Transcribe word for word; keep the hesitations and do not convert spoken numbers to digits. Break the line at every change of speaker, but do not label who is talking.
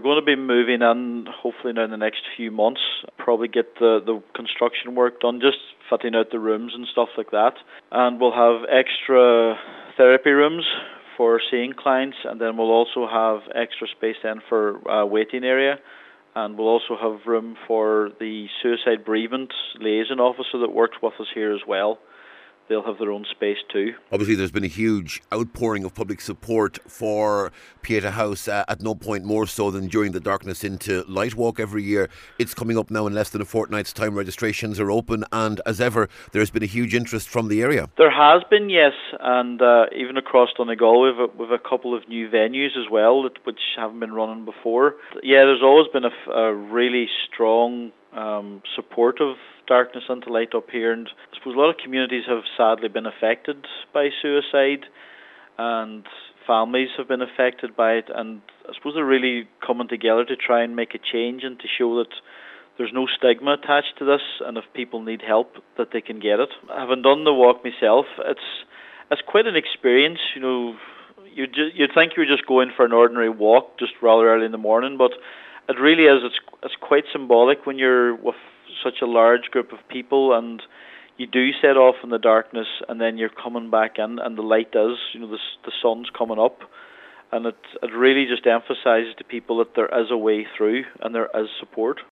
going to be moving in hopefully now in the next few months. Probably get the, the construction work done, just fitting out the rooms and stuff like that. And we'll have extra therapy rooms for seeing clients, and then we'll also have extra space then for uh, waiting area. And we'll also have room for the suicide bereavement liaison officer that works with us here as well. They'll have their own space too.
Obviously, there's been a huge outpouring of public support for Pieta House, uh, at no point more so than during the Darkness into Light Walk every year. It's coming up now in less than a fortnight's time. Registrations are open, and as ever, there's been a huge interest from the area.
There has been, yes, and uh, even across Donegal, we've a, we've a couple of new venues as well, that, which haven't been running before. Yeah, there's always been a, a really strong um, support of Darkness into Light up here, and I suppose a lot of communities have sadly been affected by suicide, and families have been affected by it, and I suppose they're really coming together to try and make a change and to show that there's no stigma attached to this, and if people need help, that they can get it. Having done the walk myself, it's it's quite an experience. You know, you'd, you'd think you were just going for an ordinary walk just rather early in the morning, but it really is. It's it's quite symbolic when you're with such a large group of people, and you do set off in the darkness, and then you're coming back in, and the light is, you know, the the sun's coming up, and it it really just emphasises to people that there is a way through and there is support.